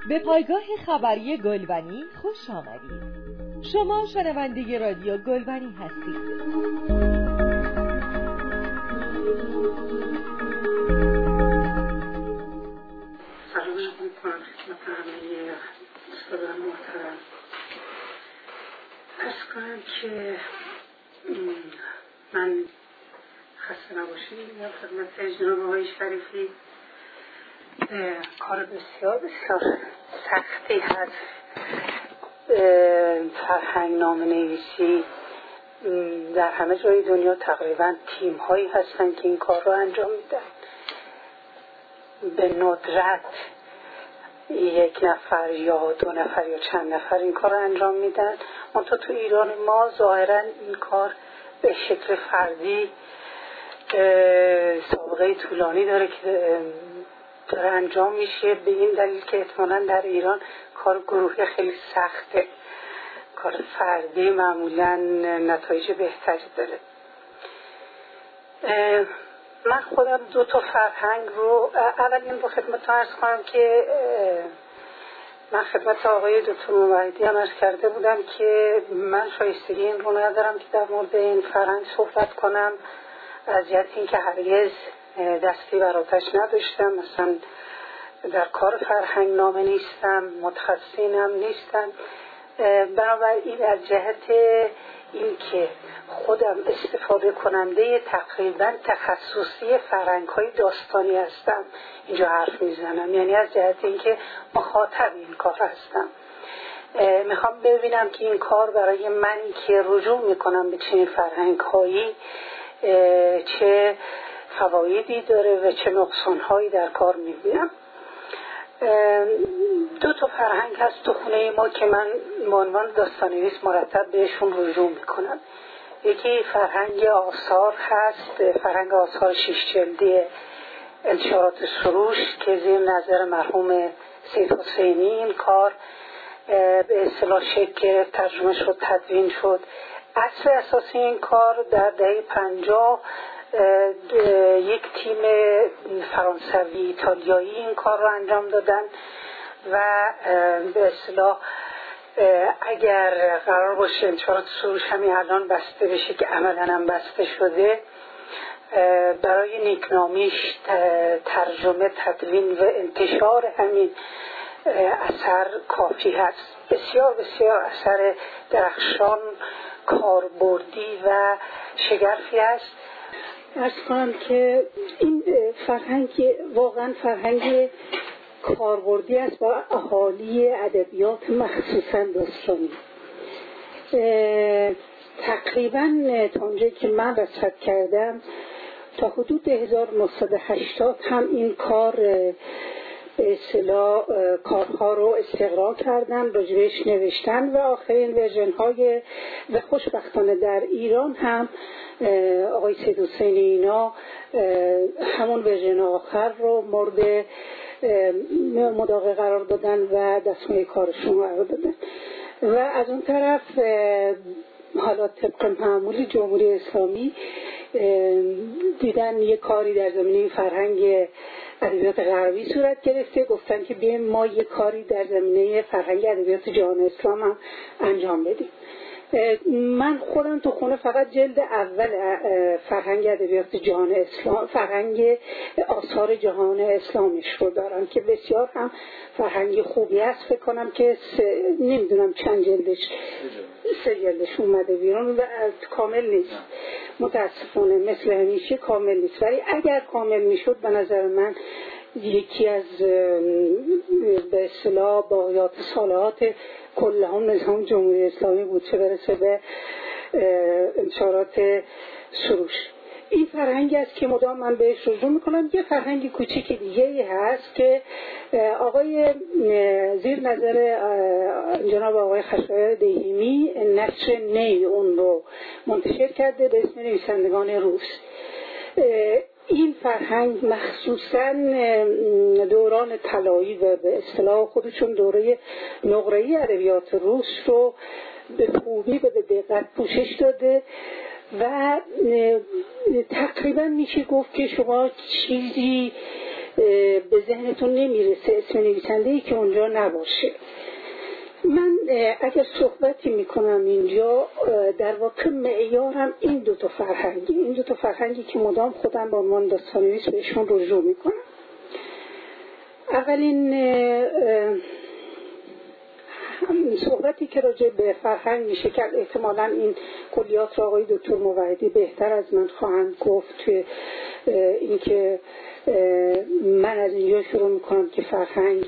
به پایگاه خبری گلبنی خوش آمدید. شما شنونده رادیو گلبنی هستید. سلام میکنم خدمت همه دوستان محترم. عرض کنم که من خسته نباشید میگم خدمت جناب آقای شریفی. کار بسیار بسیار سختی هست فرهنگ نامه نویسی. در همه جای دنیا تقریبا تیم هایی هستن که این کار رو انجام میدن. به ندرت یک نفر یا دو نفر یا چند نفر این کار رو انجام میدن. منتها تو ایران ما ظاهرا این کار به شکل فردی سابقه طولانی داره که داره انجام میشه، به این دلیل که احتمالاً در ایران کار گروهی خیلی سخته. کار فردی معمولاً نتایج بهتری داره. من خودم 2 فرهنگ رو اول این رو خدمتتون عرض کنم که من خدمت آقای دکتر موحدی هم عرض کرده بودم که من شایستگی این رو ندارم که در مورد این فرهنگ صحبت کنم، از جهت این که هرگز دستی بر آتش نداشتم، مثلا در کار فرهنگ نامه نیستم، متخصصینم نیستم. بنابراین از جهت این که خودم استفاده کننده تقریبا تخصصی فرهنگ های داستانی هستم اینجا حرف میزنم، یعنی از جهت این که مخاطب این کار هستم. میخوام ببینم که این کار برای منی که رجوع میکنم به چنین فرهنگ هایی چه فوایدی داره و چه نقصانهایی در کار میبینم. 2 فرهنگ هست تو خونه ما که من به عنوان داستان‌نویس مرتب بهشون رجوع میکنم. یکی فرهنگ آثار هست، فرهنگ آثار 6 جلدی انتشارات سروش که زیر نظر مرحوم سید حسینی این کار به اصطلاح شکل گرفت، ترجمه شد، تدوین شد. اصل اساسی این کار در دهه 50 یک تیم فرانسوی ایتالیایی این کار رو انجام دادن و به اصطلاح اگر قرار باشه انتشارات سروش همین الان بسته بشه که عملاً هم بسته شده، برای نیکنامیش ترجمه، تدوین و انتشار همین اثر کافی هست. بسیار بسیار اثر درخشان، کاربردی و شگرفی است. عرض کنم که این فرهنگ واقعا فرهنگ کاربردی است با اهالی ادبیات مخصوصا داستانی. تقریبا تا اونجایی که من رصد کردم تا حدود 1980 هم این کار به اصطلاح کارها رو استقرا کردن، راجبش نوشتن و آخرین ورژن های و خوشبختانه در ایران هم آقای سید حسینی اینا همون ورژن آخر رو مورد مداقه قرار دادن و دستمایه کارشون قرار دادن. و از اون طرف حالا طبق معمولی جمهوری اسلامی دیدن یک کاری در زمینه فرهنگ ادبیات غربی صورت گرفته، گفتن که بیایم ما یک کاری در زمینه فرهنگ ادبیات جهان اسلام هم انجام بدیم. من خودم تو خونه فقط جلد اول فرهنگ ادبیات جهان اسلام، فرهنگ آثار جهان اسلامش رو دارم که بسیار هم فرهنگ خوبی هست. فکر کنم که نمیدونم چند جلدش، 3 جلدش اومده بیرون و کامل نیست متاسفانه، مثل همیشه کامل نیست، ولی اگر کامل میشد به نظر من یکی از به اصطلاح باقیات صالحات کل هم نظام جمهوری اسلامی بود، چه برسه به انتشارات سروش. این فرهنگی است که مدام من بهش رجوع میکنم. یه فرهنگ کوچیک دیگه هست که آقای زیر نظر جناب آقای خشایار دهیمی نشر نی اون رو منتشر کرده به اسم نویسندگان روس. این فرهنگ مخصوصاً دوران طلایی و به اصطلاح خودشون دوره نقره‌ای ادبیات روس رو به خوبی و به دقت پوشش داده و تقریبا میشه گفت که شما چیزی به ذهنتون نمیرسه اسم نویسنده‌ای که اونجا نباشه. من اگر صحبتی میکنم اینجا در واقع معیارم این دو تا فرهنگی که مدام خودم به عنوان داستان‌نویس بهشون رجوع میکنم. اولین صحبتی که راجع به فرهنگ میشه که احتمالاً این کلیات را آقای دکتر موحدی بهتر از من خواهند گفت، که این که من از اینجا شروع میکنم که فرهنگ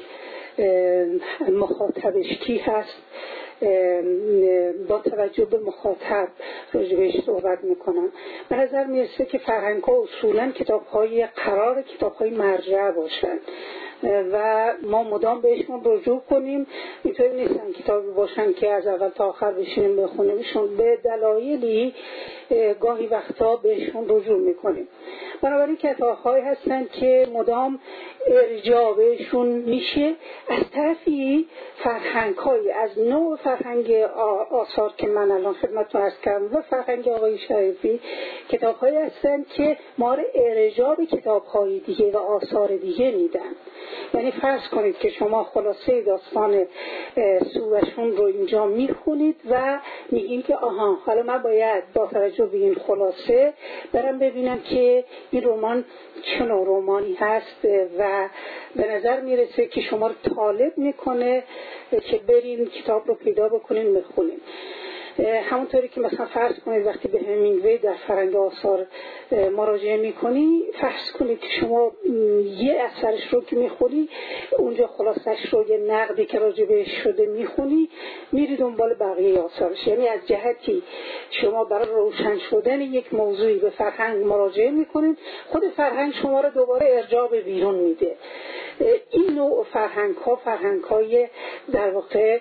مخاطبش کی هست، با توجه به مخاطب راجبش صحبت میکنم. به نظر میرسه که فرهنگ ها اصولاً کتاب‌های مرجع باشن و ما مدام بهشون رجوع کنیم. اینطوری نیستن کتابی باشن که از اول تا آخر بشینیم بخونیمشون، به دلایلی گاهی وقتا بهشون رجوع میکنیم. بنابراین کتاب‌هایی هستن که مدام ارجاع بهشون میشه. از طرفی فرهنگ‌هایی از نوع فرهنگ آثار که من الان خدمتتون عرض کردم و فرهنگ آقای شریفی، کتاب‌هایی هستن که ما رو ارجاع به کتاب‌های دیگه و آثار دیگه میدن. یعنی فرض کنید که شما خلاصه داستان سوشون رو اینجا میخونید و میگین که آها حالا من باید با توجه به این خلاصه برم ببینم که این رمان چه نوع رمانی هست و به نظر میرسه که شما رو طالب میکنه که برین کتاب رو پیدا بکنین بخونین. همونطوری که مثلا فرض کنید وقتی به همینگوی در فرهنگ آثار مراجعه میکنی، فرض کنید که شما یه اثرش رو که میخونی اونجا خلاصش رو یه نقدی که راجبش شده میخونی، میری دنبال بقیه آثارش. یعنی از جهتی شما برای روشن شدن یک موضوعی به فرهنگ مراجعه میکنید، خود فرهنگ شما رو دوباره ارجاع به بیرون میده. این نوع فرهنگ های در واقع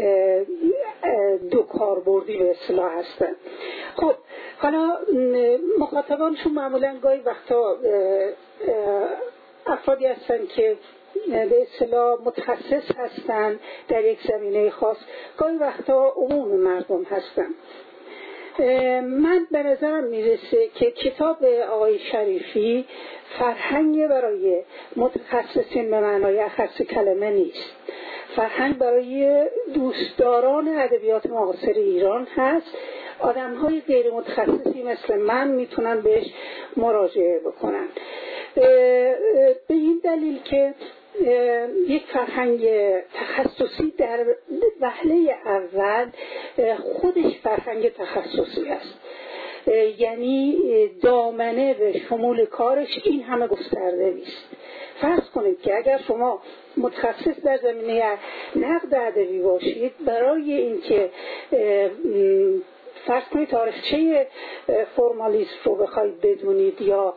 دو کاربردی به اصطلاح هستن. خب حالا مخاطبانشون معمولا گاهی وقتا افرادی هستن که به اصطلاح متخصص هستن در یک زمینه خاص، گاهی وقتا عموم مردم هستن. من به نظرم میرسه که کتاب آقای شریفی فرهنگ برای متخصصین به معنای اخص کلمه نیست. فرهنگ برای دوستداران ادبیات معاصر ایران هست. آدم‌های غیر متخصصی مثل من میتونن بهش مراجعه بکنن، به این دلیل که یک فرهنگ تخصصی در وهله اول خودش فرهنگ تخصصی است. یعنی دامنه به شمول کارش این همه گسترده نیست. فرض کنید که اگر شما متخصص در زمینه نقد ادبی باشید، برای اینکه فرض کنید تاریخچه فرمالیسم رو بخواید بدونید یا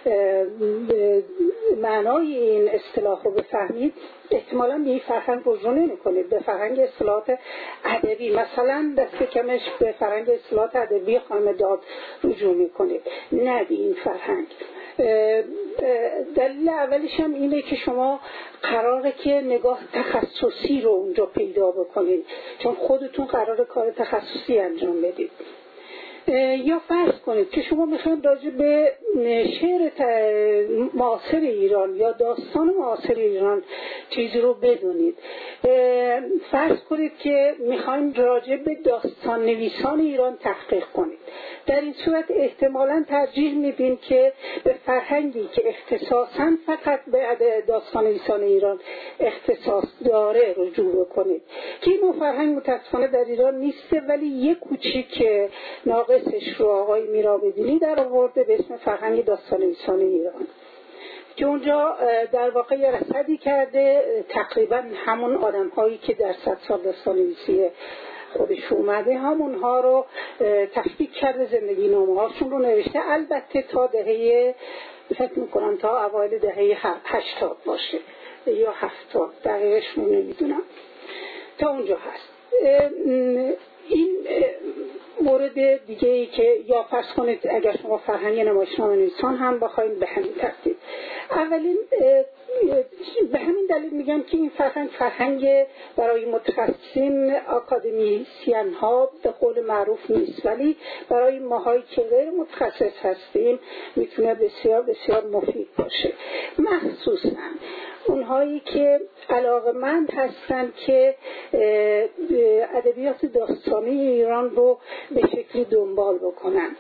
معنای این اصطلاح رو بفهمید، احتمالاً به این فرهنگ رجوع نمی‌کنید، به فرهنگ اصطلاحات ادبی، مثلا دست کمش به فرهنگ اصطلاحات ادبی خانم داد رجوع می‌کنید، نه به این فرهنگ. دلیل اولیش هم اینه که شما قراره که نگاه تخصصی رو اونجا پیدا بکنید، چون خودتون قراره کار تخصصی انجام بدید. یا فرض کنید که شما میخواید راجع به شعر معاصر ایران یا داستان معاصر ایران چیزی رو بدونید. فرض کنید که میخواید راجع به داستان نویسان ایران تحقیق کنید. در این صورت احتمالاً ترجیح میدین که به فرهنگی که اختصاصاً فقط به داستان نویسان ایران اختصاص داره رجوع بکنید، که این فرهنگ متاسفانه در ایران نیسته، ولی یک کوچیک ناقصش رو آقای میرابدینی در آورده به اسم فرهنگ داستان نویسان ایران، که اونجا در واقع یه رصدی کرده تقریبا همون آدم هایی که در 100 سال داستان نویسی خودش اومده همونها رو تفکیک کرده، زندگی نامه هاشون رو نوشته. البته تا دهه فکر میکنم تا اوایل دهه 80 باشه یا 70، دقیقش رو نمیدونم، تا اونجا هست. این مورد دیگه ای که یا فرض کنید اگر شما فرهنگ نمایشنامه نویسان هم بخواید به همین ترتیب، اولین به همین دلیل میگم که این فرهنگ برای متخصصین آکادمیسین ها به قول معروف نیست، ولی برای ماهایی که غیر متخصص هستیم میتونه بسیار بسیار مفید باشه. باشه. مخصوصا اونهایی که علاقه‌مند هستن که ادبیات داستانی ایران رو به شکلی دنبال بکنن.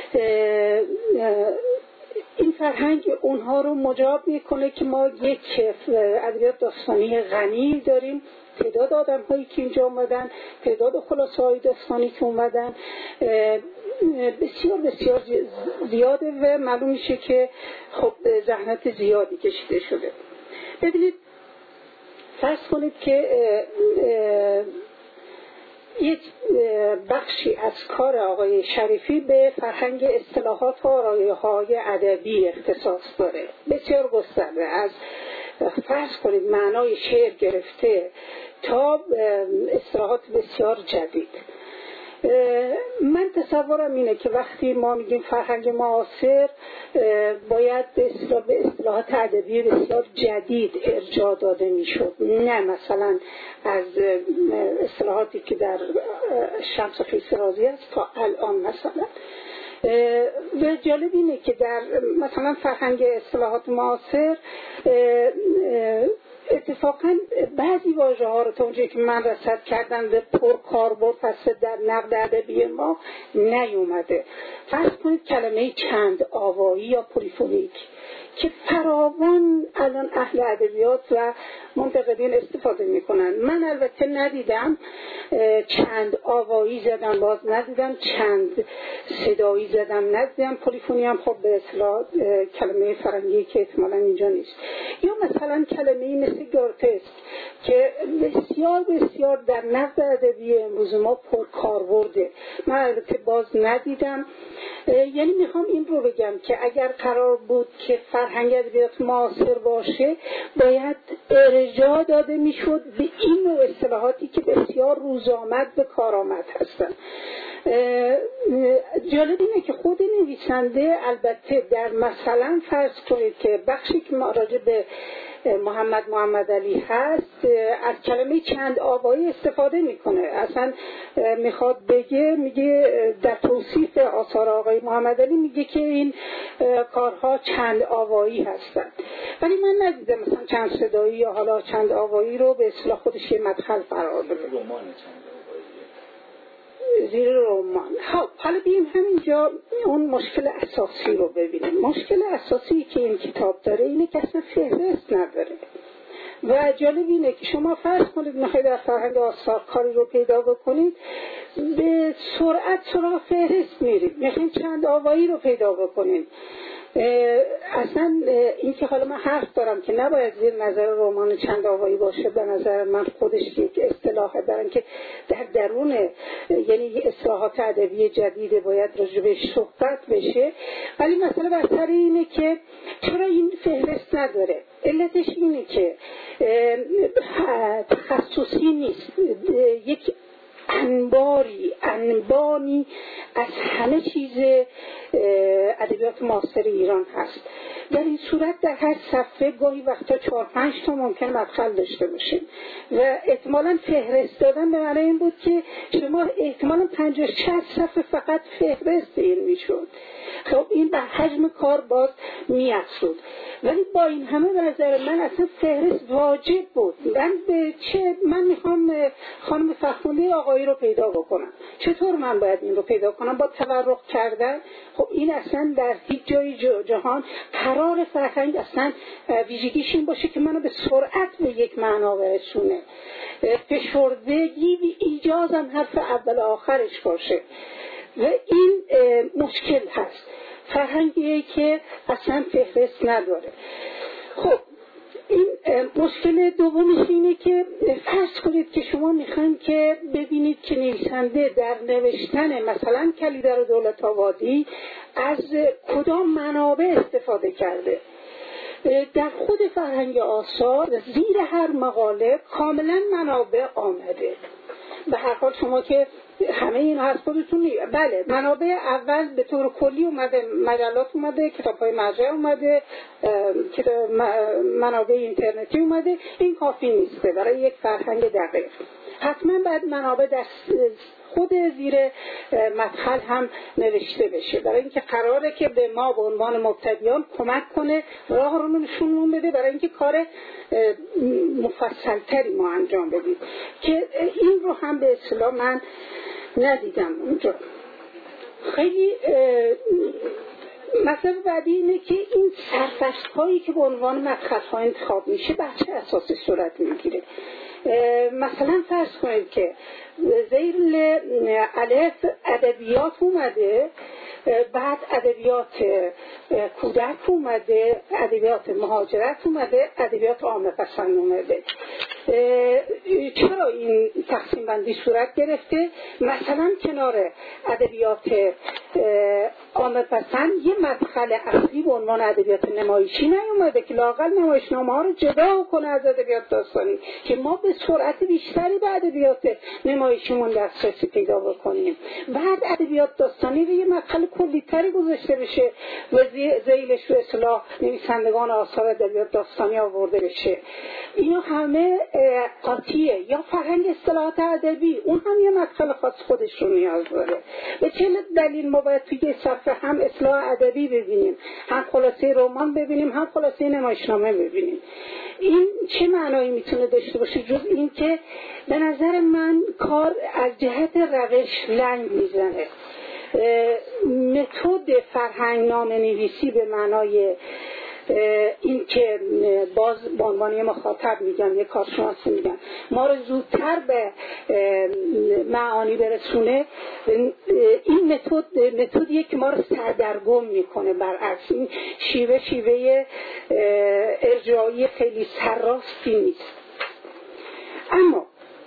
این فرهنگ اونها رو مجاب میکنه که ما یک ادبیات داستانی غنی داریم. تعداد آدم هایی که اینجا اومدن، تعداد خلاصه های داستانی که اومدن بسیار بسیار زیاده و معلوم میشه که خب زحمت زیادی کشیده شده. ببینید فرض کنید که یک بخشی از کار آقای شریفی به فرهنگ اصطلاحات و آرایه‌های ادبی اختصاص داره، بسیار گسترده، از فرض کنید معنای شعر گرفته تا اصطلاحات بسیار جدید. من تصورم اینه که وقتی ما میگیم فرهنگ معاصر باید به اصطلاحات ادبی بسیار جدید ارجاع داده میشد، نه مثلا از اصطلاحاتی که در شمس خیس رازی است تا الان مثلا. و جالب اینه که در مثلا فرهنگ اصطلاحات معاصر اتفاقا بعضی واژه ها رو تا اونجایی که من رصد کردم به پر کاربرد پس در نقد ادبی ما نیومده. فرض کنید کلمه چند آوایی یا پلیفونیک که فراوان الان اهل ادبیات و منتقدین استفاده میکنن. من البته ندیدم چند آوایی زدم، باز ندیدم چند صدایی زدم، ندیدم پلیفونی هم خب به اصطلاح کلمه فرنگی که احتمالاً اینجا نیست. یا مثلا کلمه‌ای مثل گورتسک که بسیار بسیار در نقد ادبی امروز ما پرکاربرده، من البته باز ندیدم. یعنی میخوام این رو بگم که اگر قرار بود که فرهنگ ادبیات معاصر باشه باید ارجاع داده میشد به این نوع اصطلاحاتی که بسیار روزآمد به کارآمد هستن. جالب اینه که خود نویسنده البته در مثلا فرض کنید که بخشی که راجع به محمد علی هست از کلمه چند آوایی استفاده میکنه، اصلا میخواد میگه در توصیف آثار آقای محمد علی میگه که این کارها چند آوایی هستند، ولی من ندیدم مثلا چند صدایی یا حالا چند آوایی رو به اصطلاح خودش یه مدخل قرار بده. زیر رمان. حالا بیم همینجا اون مشکل اساسی رو ببینیم. مشکل اساسی که این کتاب داره اینه که اصلا فهرست نداره و جالب اینه که شما فرض کنید میخواید در فرهنگ آثار کاری رو پیدا بکنید به سرعت سراغ فهرست میرید، میخواید چند آوایی رو پیدا بکنید. اصلا این که حالا من حرف دارم که نباید زیر نظر رمان چند آوایی باشه، به نظر من خودش یک اصطلاحه برای که در درون یعنی اصطلاحات ادبی جدیده باید راجبش صحبت بشه. ولی مسئله بر اینه که چرا این فهرست نداره؟ علتش اینه که تخصصی نیست، یک انبانی از همه چیز ادبیات معاصر ایران هست. در این صورت در هر صفحه گاهی وقتا 4-5 تا ممکن مدخل داشته باشیم و احتمالاً فهرست دادن به معنی این بود که شما احتمالاً 50-60 صفحه فقط فهرست این میشد. خب این به حجم کار باز میافزود، ولی با این همه به نظر من اصلا فهرست واجب بود. من میخوام خانم فخرالدین آقایی رو پیدا بکنم، چطور من باید این رو پیدا کنم؟ با تورق کردن؟ خب این اصلا در هیچ جای جهان قرار فرهنگ اصلا ویژگیش این باشه که منو به سرعت به یک معنا برسونه، فشردگی به ایجازم حرف اول آخرش باشه و این مشکل هست. فرهنگیه که اصلا فهرست نداره. خب این مشکل دومش اینه که فرض کنید که شما میخواین که ببینید که نویسنده در نوشتن مثلا کلیدر دولت‌آبادی از کدام منابع استفاده کرده. در خود فرهنگ آثار زیر هر مقاله کاملا منابع آمده. به هر حال شما که همه این هست خودتون بله منابع اول به طور کلی اومده، مجلات اومده، کتاب‌های مرجع اومده، منابع اینترنتی اومده، این کافی نیسته برای یک فرهنگ دقیق. حتما باید منابع خود زیر مدخل هم نوشته بشه، برای اینکه قراره که به ما به عنوان مبتدیان کمک کنه، راه رو نشونمون بده برای اینکه کار مفصلتری ما انجام بدیم، که این رو هم به اصطلاح من ندیدم اونجا. خیلی مسئله بعدی اینه که این سرفصل هایی که به عنوان مدخل ها انتخاب میشه بر چه اساسی صورت میگیره. مثلا فرض کنید که زیر الف ادبیات اومده، بعد ادبیات کودک اومده، ادبیات مهاجرت اومده، ادبیات عامه پسند اومده. چرا این تقسیم بندی صورت گرفته؟ مثلا کنار ادبیات عامه پسند یه مدخل اصلی به عنوان ادبیات نمایشی نیومده که لااقل نمایشنامه ها رو جدا کنه از ادبیات داستانی، که ما به سرعت بیشتری به ادبیات نمایشیمون دسترسی پیدا بکنیم. بعد ادبیات داستانی رو یه مدخل کلی‌تری گذاشته بشه و ذیلش به اصطلاح نویسندگان آثار ادبیات داستانی آورده بشه. اینا همه قاطیه. یا فرهنگ اصطلاحات ادبی، اون هم یه مدخل خاص خودش رو نیاز داره. به چه دلیل ما باید توی صفحه هم اصطلاح ادبی ببینیم، هم خلاصه رمان ببینیم، هم خلاصه نمایشنامه ببینیم؟ این چه معنایی میتونه داشته باشه جز این که به نظر من کار از جهت روش لنگ میزنه. متد فرهنگ نامه نویسی به معنای این که باز به عنوان مخاطب میگم، یک کارشناسی میگم، ما رو زودتر به معانی برسونه، این متدیه که ما رو سردرگم میکنه. برعکس این شیوه ارجاعی خیلی سرراستی نیست. اما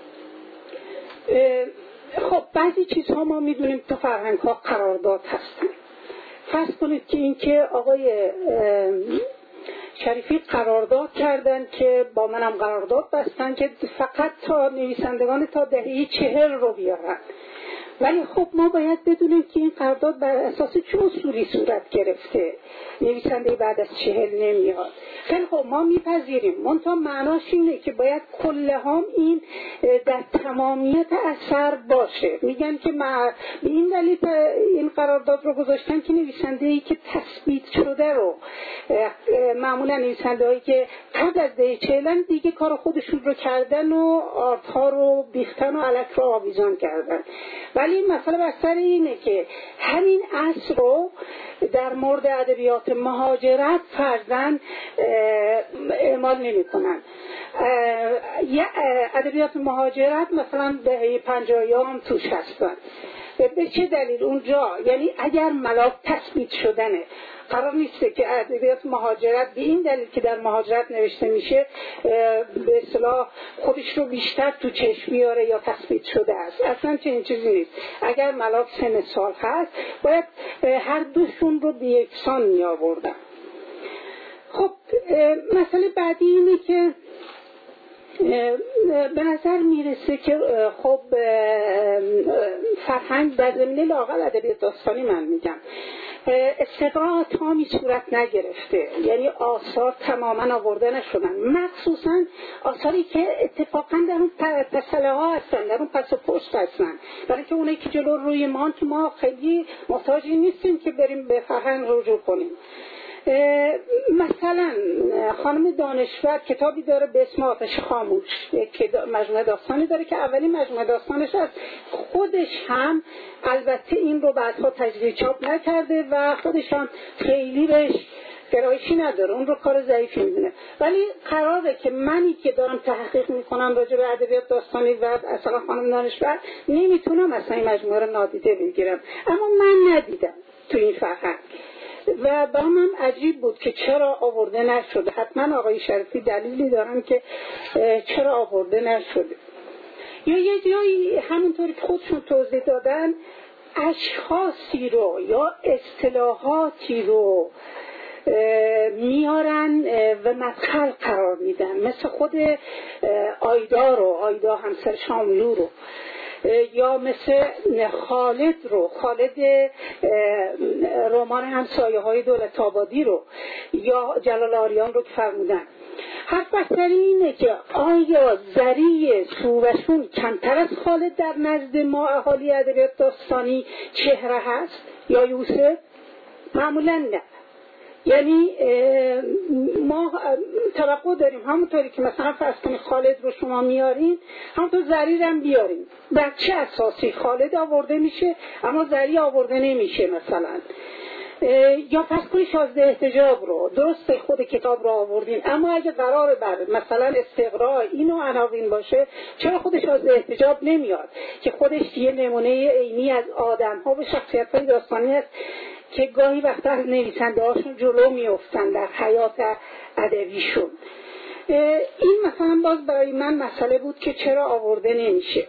خب بعضی چیزها ما میدونیم تو فرهنگ ها قرارداد هستن. فرض کنید که این که آقای شریفی قرارداد کردن که با منم قرارداد بستن که فقط تا نویسندگان تا دهه 40 رو بیارن، ولی خب ما باید بدونیم که این قرارداد بر اساس چه اصولی صورت گرفته، نویسنده بعد از 40 نمیاد. خیلی خب ما میپذیریم، منتها معناش اینه که باید کلهم این در تمامیت اثر باشه. میگن که به این دلیل این قرارداد رو گذاشتن که نویسنده‌ای که تثبیت شده رو، معمولا نویسنده‌هایی که قبل از دهه 40 دیگه کار خودشون رو کردن و آرت‌ها رو بیختن و علک رو آویزان کردن، ولی مسئله بر سر اینه که همین اصل رو در مورد ادبیات مهاجرت فرضاً اعمال نمی کنن. ادبیات مهاجرت مثلا دهه 50 هم توش هستن. به چه دلیل اونجا؟ یعنی اگر ملاک تثبیت شدنه، قرار نیسته که ادبیات مهاجرت به این دلیل که در مهاجرت نوشته میشه به اصطلاح خودش رو بیشتر تو چشم بیاره یا تثبیت شده است. اصلا چنین چیزی نیست. اگر ملاک 3 سال هست باید هر دوشون رو به یکسان می آوردن. خب مسئله بعدی اینه که به نظر میرسه که خب فرهنگ در زمینه لااقل ادبیات داستانی من میگم استقراء تامی صورت نگرفته، یعنی آثار تماما آورده نشدن، مخصوصا آثاری که اتفاقا در اون تسله ها هستن، در اون پس و پشت هستن، برای که اونایی که جلو روی ما خیلی محتاجی نیستیم که بریم به فرهنگ رجوع کنیم. مثلا خانم دانشور کتابی داره به اسم آتش خاموش، یک مجموعه داستانی داره که اولین مجموعه داستانش است. خودش هم البته این رو بعدها تجدید چاپ نکرده و خودش هم خیلی بهش گرایشی نداره، اون رو کار ضعیفی میدونه، ولی قراره که منی که دارم تحقیق میکنم راجع به ادبیات داستانی و اصلا خانم دانشور نمیتونم اصلا این مجموعه رو نادیده بگیرم، اما من ندیدم تو این فرهنگ و با من عجیب بود که چرا آورده نشده. حتما آقای شریفی دلیلی دارن که چرا آورده نشده. یا یه جایی همونطوری که خودشون توضیح دادن اشخاصی رو یا اصطلاحاتی رو میارن و مدخل قرار میدن، مثل خود آیدا همسر شاملو رو، یا مثل خالد رمان همسایه های دولت آبادی رو، یا جلال آریان رو که فرمودن. حرف بحثری اینه که آیا زری سووشون کمتر از خالد در نزد ما اهالی ادبیات داستانی چهره هست یا یوسف؟ معمولا نه. یعنی ما توقع داریم همونطوری که مثلا فرض کنید خالد رو شما میارین همونطور زری هم بیارین. در چه اساسی خالد آورده میشه اما زری آورده نمیشه؟ مثلا یا پس کنید شازده احتجاب رو درسته خود کتاب رو آوردین اما اگه قرار بر مثلا استقراء اینو عناوین باشه چرا خود شازده احتجاب نمیاد که خودش یه نمونه عینی از آدم ها و شخصیت های داستانی است که گاهی وقتا از نویسنده هاشون جلو میافتن در حیات ادبیشون. این مثلا باز برای من مسئله بود که چرا آورده نمیشه.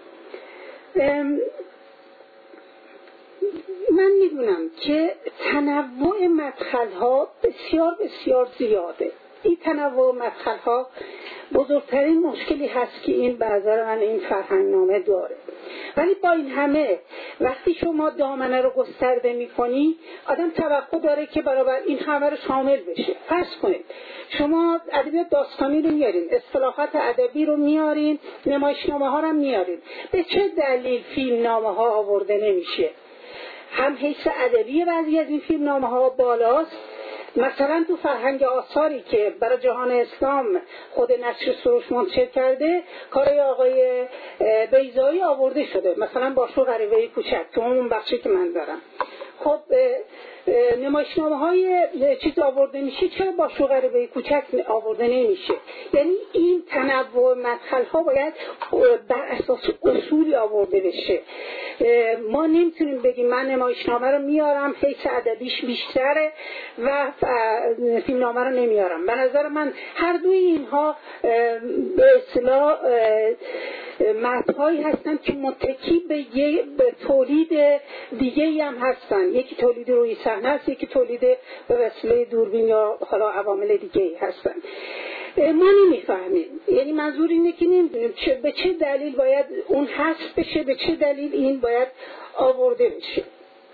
من میدونم که تنوع مدخل‌ها بسیار بسیار زیاده. این تنوع مدخل‌ها بزرگترین مشکلی هست که این به نظر من این فرهنگنامه داره. ولی با این همه وقتی شما دامنه رو گسترده می‌کنی آدم توقع داره که برابر این همه رو شامل بشه. فرض کنید شما ادبیات داستانی رو میارین، اصطلاحات ادبی رو میارین، نمایشنامه‌ها رو میارین. به چه دلیل فیلمنامه‌ها آورده نمیشه؟ هم حیث ادبی بعضی از این فیلمنامه‌ها بالاست. مثلا تو فرهنگ آثاری که برای جهان اسلام خود نشر سروش منتشر کرده کارای آقای بیضایی آورده شده، مثلا باشو غریبه کوچک تو اون بخشی که من دارم. خب نمایشنامه‌های چیز آورده میشه، چرا باشو غریبه کوچک آورده نمیشه؟ یعنی این تنوع مدخل‌ها باید بر اساس اصولی آورده بشه. ما نمیتونیم بگیم من نمایشنامه رو میارم حیث ادبیش بیشتره و فیلمنامه رو نمیارم. به نظر من هر دوی اینها به اصطلاح متن‌هایی هستن که متکی به تولید دیگه‌ای هم هستن. یکی تولید روی صحنه است، یکی تولید به وسیله دوربین یا حالا عوامل دیگه‌ای هستن. ما نمیفهمیم. یعنی منظور اینه که نمیدونیم به چه دلیل باید اون حذف بشه، به چه دلیل این باید آورده بشه.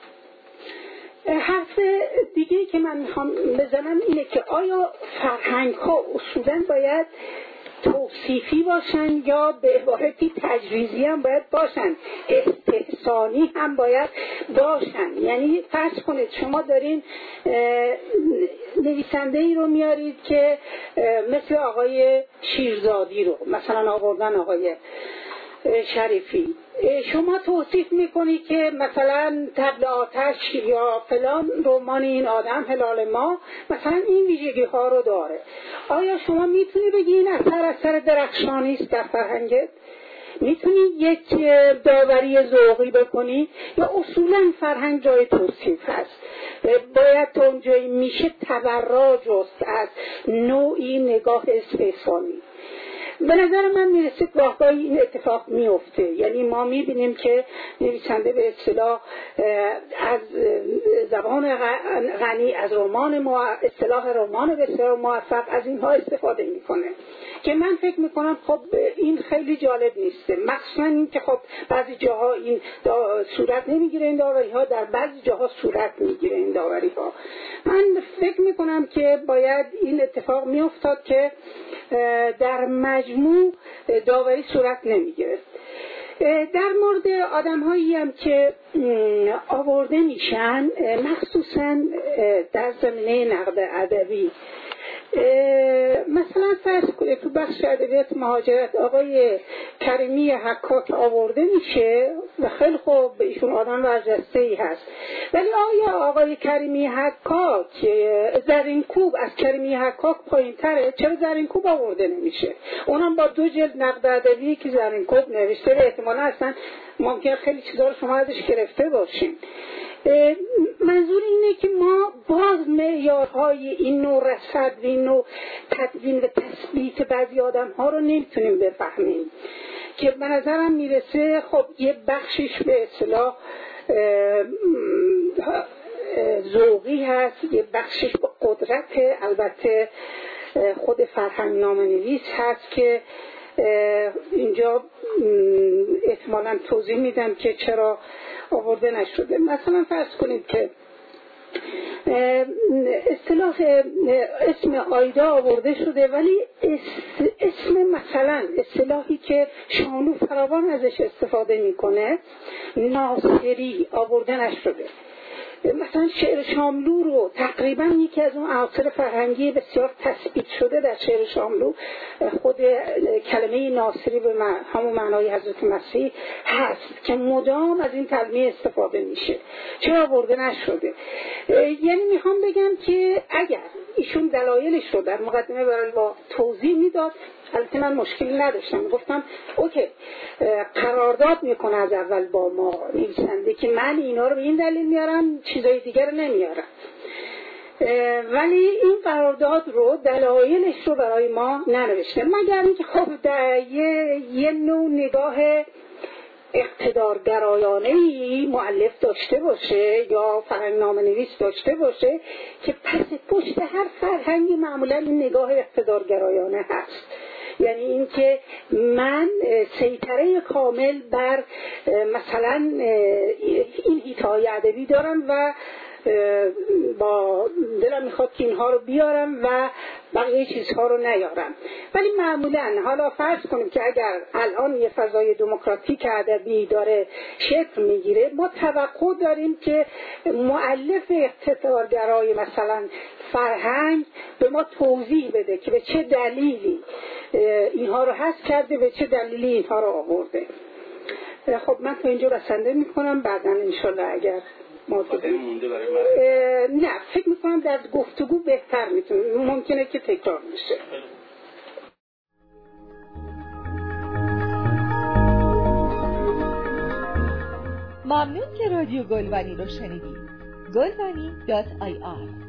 حرف دیگه‌ای که من میخوام بزنم اینه که آیا فرهنگ‌ها اصولاً باید توصیفی باشن یا به عبارتی تجویزی هم باید باشن، استحسانی هم باید باشن؟ یعنی فرض کنید شما دارین نویسنده ای رو میارید که مثل آقای شیرزادی رو مثلا آوردن آقای شریفی، شما توصیف میکنی که مثلا طبل آتش یا فلان رمان این آدم هلال ما مثلا این ویژگی ها رو داره. آیا شما میتونی بگی این اثر درخشانی است در فرهنگت؟ میتونی یک داوری ذوقی بکنی یا اصولا فرهنگ جای توصیف هست؟ باید تا اونجایی میشه تبرع جست از نوعی نگاه استحسانی. به نظر من میرسه گاهگاهی این اتفاق میفته. یعنی ما میبینیم که نویسنده به اصطلاح از زبان غنی، از اصطلاح رمان بسیار موفق از اینها استفاده میکنه که من فکر میکنم خب این خیلی جالب نیسته. مخصوصا این که خب بعضی جاها این صورت نمیگیره این داوری ها، در بعضی جاها صورت میگیره این داوری ها. من فکر میکنم که باید این اتفاق میافتاد که در مجموع داوری صورت نمیگیره. در مورد آدم هایی هم که آورده میشن مخصوصا در زمینه نقد ادبی، مثلا فرض کنید تو بخش ادبیات مهاجرت آقای کریمی حکاک آورده میشه و خیلی خوب ایشون آدم برجسته‌ای هست، ولی آیا آقای کریمی حکاک زرینکوب از کریمی حکاک پایین تره؟ چرا زرینکوب آورده نمیشه؟ اونم با 2 جلد نقد ادبی که زرینکوب نوشته احتمالا اصلا ممکن خیلی چیزا رو شما ازش گرفته باشین. منظور اینه که ما باز معیارهای این نوع رصد و این نوع تدوین و تثبیت بعضی آدم ها رو نمیتونیم بفهمیم که به نظرم میرسه خب یه بخشش به اصطلاح ذوقی هست، یه بخشش با قدرت البته خود فرهنگنامه نویس هست که اینجا احتمالاً توضیح میدم که چرا آورده نشده. مثلا فرض کنید که اصطلاح اسم آیدا آورده شده، ولی اسم مثلا اصطلاحی که شاملو فراوان ازش استفاده میکنه ناصری آورده نشده. مثلا شعر شاملو رو تقریبا یکی از اون عناصر فرهنگی بسیار تثبیت شده در شعر شاملو خود کلمه ناصری به همون معنای حضرت مسیح هست که مدام از این کلمه استفاده میشه. چرا آورده نشده؟ یعنی میخوام بگم که اگر ایشون دلایلش رو در مقدمه برای با توضیح میداد، البته من مشکلی نداشتم، گفتم اوکی قرارداد میکنه از اول با ما نویسنده که من اینا رو به این دلیل میارم، چیزای دیگر رو نمیارم، ولی این قرارداد رو دلایلش رو برای ما ننوشته، مگر اینکه خب یه نوع نگاه اقتدارگرایانه‌ای مؤلف داشته باشه یا فرهنگنامه نویس داشته باشه که پس پشت هر فرهنگی معمولا این نگاه اقتدارگرایانه هست. یعنی اینکه من سیطره کامل بر مثلا این حیطه‌های ادبی دارم و با دلم میخواد که اینها رو بیارم و بقیه چیزها رو نیارم. ولی معمولا حالا فرض کنیم که اگر الان یه فضای دموکراتیک ادبی داره شکل میگیره، ما توقع داریم که مؤلف اقتدارگرای مثلا فرهنگ به ما توضیح بده که به چه دلیلی اینها رو حذف کرده، به چه دلیلی اینها رو آورده. خب من تا اینجا بسنده میکنم، بعدا انشالله اگر نه فکر میکنم در گفتگو بهتر میتونه، ممکنه که تکرار میشه. ممنون که رادیو گلبنی رو شنیدید. گلبنی.ir